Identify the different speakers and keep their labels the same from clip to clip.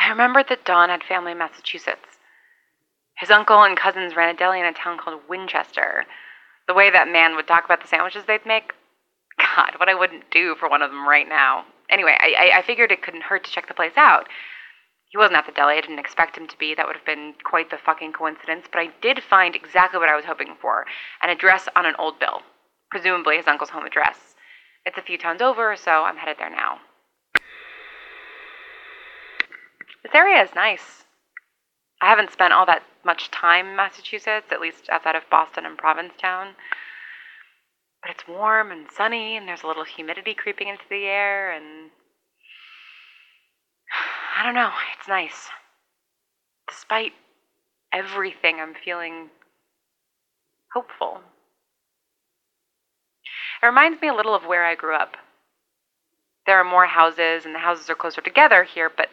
Speaker 1: I remembered that Don had family in Massachusetts. His uncle and cousins ran a deli in a town called Winchester. The way that man would talk about the sandwiches they'd make, God, what I wouldn't do for one of them right now. Anyway, I figured it couldn't hurt to check the place out. He wasn't at the deli. I didn't expect him to be. That would have been quite the fucking coincidence. But I did find exactly what I was hoping for, an address on an old bill. Presumably his uncle's home address. It's a few towns over, so I'm headed there now. This area is nice. I haven't spent all that much time in Massachusetts, at least outside of Boston and Provincetown. But it's warm and sunny, and there's a little humidity creeping into the air, and I don't know, it's nice. Despite everything, I'm feeling hopeful. It reminds me a little of where I grew up. There are more houses, and the houses are closer together here, but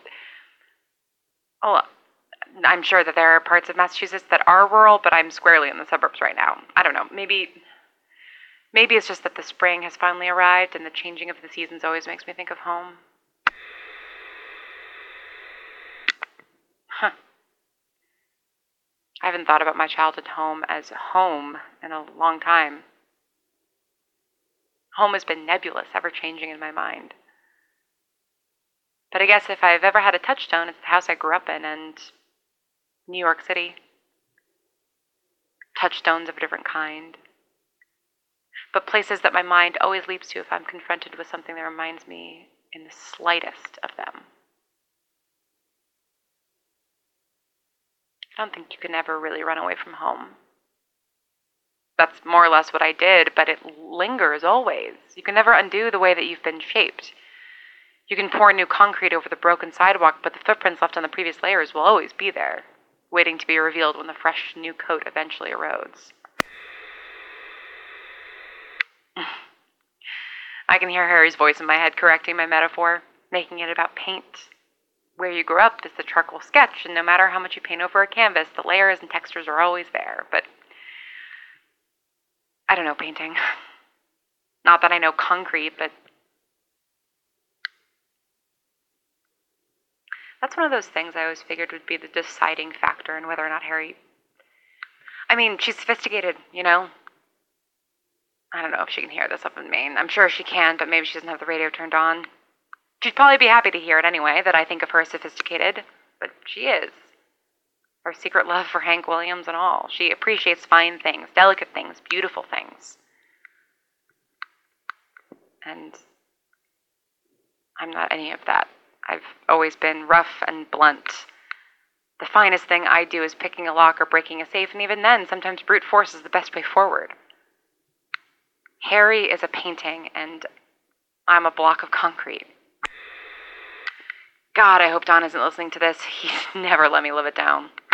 Speaker 1: I'm sure that there are parts of Massachusetts that are rural, but I'm squarely in the suburbs right now. I don't know, maybe it's just that the spring has finally arrived, and the changing of the seasons always makes me think of home. I haven't thought about my childhood home as home in a long time. Home has been nebulous, ever-changing in my mind. But I guess if I've ever had a touchstone, it's the house I grew up in and New York City. Touchstones of a different kind. But places that my mind always leaps to if I'm confronted with something that reminds me in the slightest of them. I don't think you can ever really run away from home. That's more or less what I did, but it lingers always. You can never undo the way that you've been shaped. You can pour new concrete over the broken sidewalk, but the footprints left on the previous layers will always be there, waiting to be revealed when the fresh new coat eventually erodes. I can hear Harry's voice in my head correcting my metaphor, making it about paint. Where you grew up is the charcoal sketch, and no matter how much you paint over a canvas, the layers and textures are always there. But I don't know painting. Not that I know concrete, but that's one of those things I always figured would be the deciding factor in whether or not Harry... I mean, she's sophisticated, you know? I don't know if she can hear this up in Maine. I'm sure she can, but maybe she doesn't have the radio turned on. She'd probably be happy to hear it anyway, that I think of her as sophisticated. But she is. Her secret love for Hank Williams and all. She appreciates fine things, delicate things, beautiful things. And I'm not any of that. I've always been rough and blunt. The finest thing I do is picking a lock or breaking a safe, and even then, sometimes brute force is the best way forward. Harry is a painting, and I'm a block of concrete. God, I hope Don isn't listening to this. He's never let me live it down.